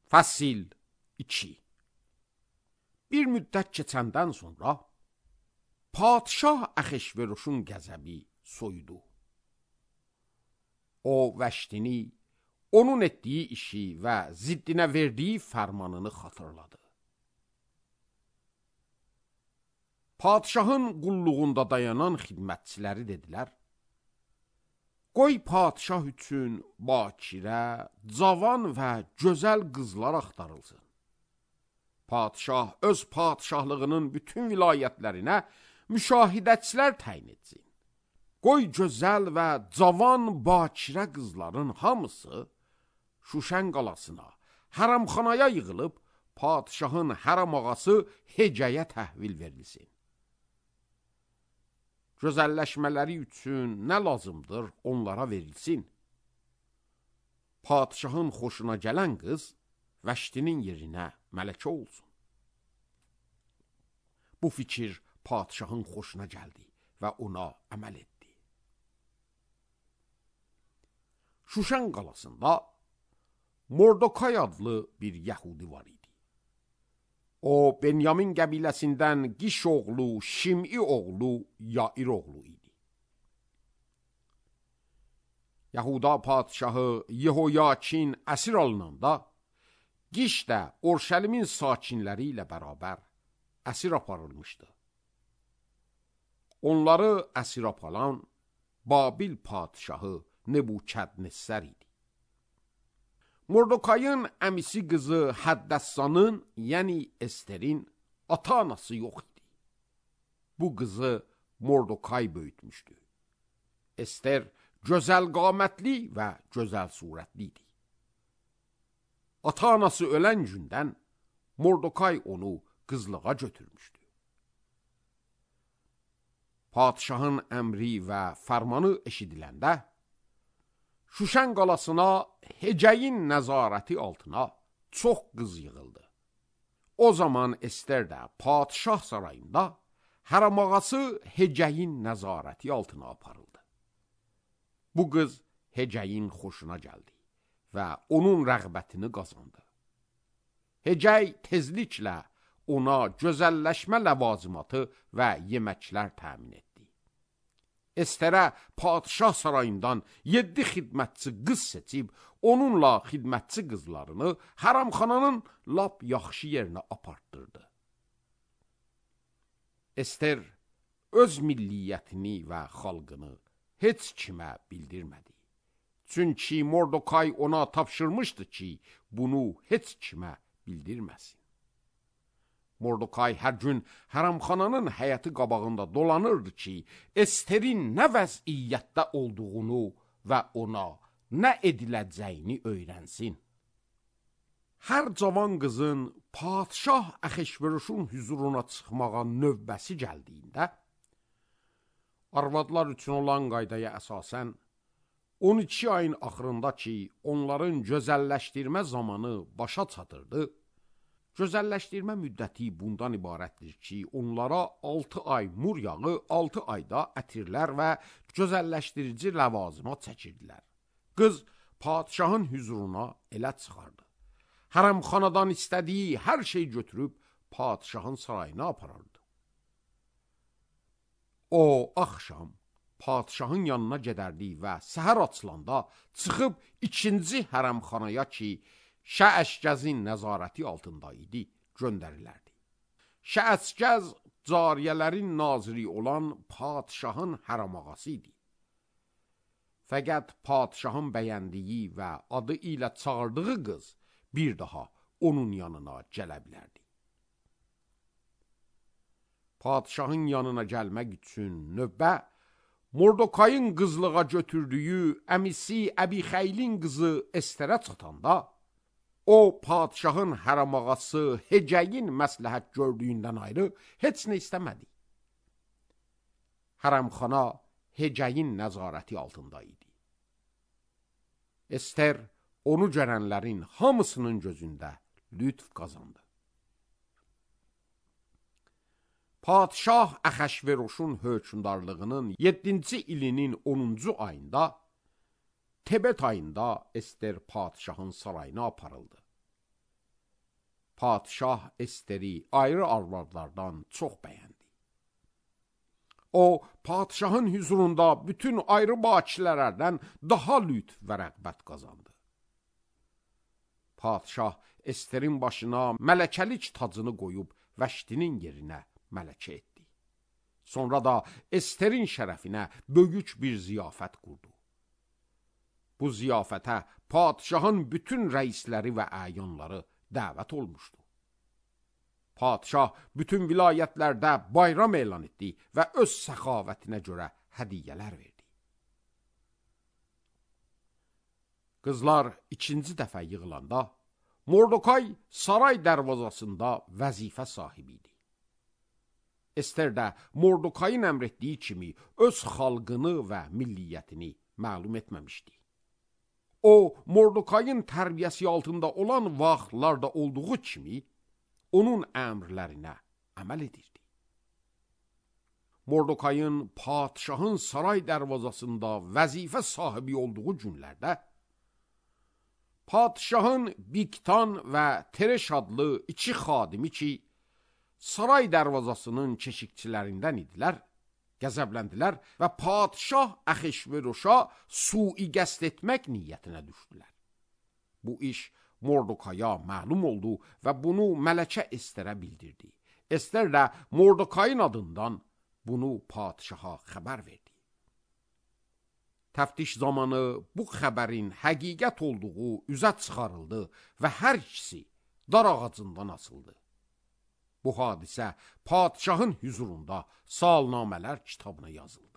Fəsil 2. Bir müddət keçəndən sonra padşah Axşveroşun qəzəbi soyudu. O Vəştini, onun etdiyi işi və ziddinə verdiyi fərmanını xatırladı. Padşahın qulluğunda dayanan xidmətçiləri dedilər: qoy padşah üçün bakirə, cavan və gözəl qızlar axtarılsın. Padşah öz padşahlığının bütün vilayətlərinə müşahidəçilər təyin etsin. Qoy gözəl və cavan bakirə qızların hamısı Şuşən qalasına, hərəmxanaya yığılıb padşahın hərəm ağası Hecəyə təhvil verilsin. Gözəlləşmələri üçün nə lazımdır onlara verilsin. Padşahın xoşuna gələn qız Vəştinin yerinə mələkə olsun. Bu fikir padşahın xoşuna gəldi və ona əməl etdi. Şuşən qalasında Mordokay adlı bir Yəhudi var idi. O, Benyamin qəbiləsindən Qiş oğlu, Şim'i oğlu, Yair oğlu idi. Yahuda padşahı Yehoyakin əsir alınanda, Qiş də Orşəlimin sakinləri ilə bərabər əsir aparılmışdı. Onları əsir aparan Babil padşahı Nebukadnessar idi. Mordokayın əmisi qızı Həddəssanın, yəni Esterin ata-anası yox idi. Bu qızı Mordokay böyütmüşdü. Ester gözəl qamətli və gözəl surətli idi. Ata-anası ölən gündən Mordokay onu qızlığa götürmüşdü. Padşahın əmri və fərmanı eşidiləndə, Şuşən qalasına Hecəyin nəzarəti altına çox qız yığıldı. O zaman Ester də padşah sarayında hərəm ağası Hecəyin nəzarəti altına aparıldı. Bu qız Hecəyin xoşuna gəldi və onun rəğbətini qazandı. Hecəy tezliklə ona gözəlləşmə ləvazimatı və yeməklər təmin etdi. Esterə padşah sarayından 7 xidmətçi qız seçib, onunla xidmətçi qızlarını hərəmxananın lap yaxşı yerinə apartdırdı. Ester öz milliyyətini və xalqını heç kimə bildirmədi. Çünki Mordokay ona tapşırmışdı ki, bunu heç kimə bildirməsin. Mordokay hər gün hərəmxananın həyəti qabağında dolanırdı ki, Esterin nə vəziyyətdə olduğunu və ona nə ediləcəyini öyrənsin. Hər cavan qızın padşah Axşveroşun hüzuruna çıxmağa növbəsi gəldiyində, arvadlar üçün olan qaydaya əsasən 12 ayın axırında ki, onların gözəlləşdirmə zamanı başa çatırdı, gözəlləşdirmə müddəti bundan ibarətdir ki, onlara 6 ay mur yağı, 6 ayda ətirlər və gözəlləşdirici ləvazimat çəkirdilər. Qız padşahın hüzuruna elə çıxardı. Hərəmxanadan istədiyi hər şey götürüb padşahın sarayına aparardı. O, axşam padşahın yanına gedərdi və səhər açılanda çıxıb ikinci hərəmxanaya ki, Şəəşgəzin nəzarəti altında idi, göndərilərdi. Şəəşgəz cariyələrin naziri olan padşahın hərəm ağası idi. Fəqət padşahın bəyəndiyi və adı ilə çağırdığı qız bir daha onun yanına gələ bilərdi. Padşahın yanına gəlmək üçün növbə Mordokayın qızlığa götürdüyü əmisi Əbixəylin qızı Esterə çatanda, o padşahın hərəm ağası Hecəyin məsləhət gördüyündən ayrı heç nə istəmədi. Hərəmxana Hecəyin nəzarəti altında idi. Ester onu görənlərin hamısının gözündə lütf qazandı. Padşah Axşveroşun hökmdarlığının 7-ci ilinin 10-cu ayında, Tebet ayında Ester padşahın sarayına aparıldı. padişah Esteri ayrı arvadlardan çox bəyəndi. O, padişahın huzurunda bütün ayrı bakirələrdən daha lütf və rəğbət qazandı. Padişah Esterin başına mələkəlik tacını qoyub Vəştinin yerinə mələkə etdi. Sonra da Esterin şərəfinə böyük bir ziyafət qurdu. Bu ziyafətə padişahın bütün rəisləri və əyanları dəvət olmuşdu. Padişah bütün vilayətlərdə bayram elan etdi və öz səxavətinə görə hədiyyələr verdi. Qızlar ikinci dəfə yığılanda, Mordokay saray dərvazasında vəzifə sahibi idi. Ester də Mordokayın əmr etdiyi kimi öz xalqını və milliyyətini məlum etməmişdi. O, Mordokayın tərbiyəsi altında olan vaxtlarda olduğu kimi, onun əmrlərinə əməl edirdi. Mordokayın padişahın saray dərvazasında vəzifə sahibi olduğu günlərdə, padişahın Biktan və Tereş adlı iki xadimi ki, saray dərvazasının keşikçilərindən idilər, qəzəbləndilər və padişah Əxişveruşa sui qəsd etmək niyyətinə düşdülər. Bu iş Mordokaya məlum oldu və bunu mələkə Esterə bildirdi. Ester də Mordokayın adından bunu padişaha xəbər verdi. Təftiş zamanı bu xəbərin həqiqət olduğu üzə çıxarıldı və hər ikisi dar ağacından asıldı. Bu hadisə padişahın huzurunda salnamələr kitabına yazıldı.